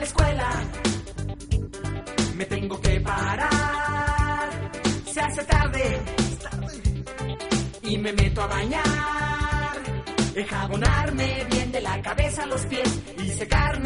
la escuela. Me tengo que parar, se hace tarde y me meto a bañar, enjabonarme bien de la cabeza a los pies y secarme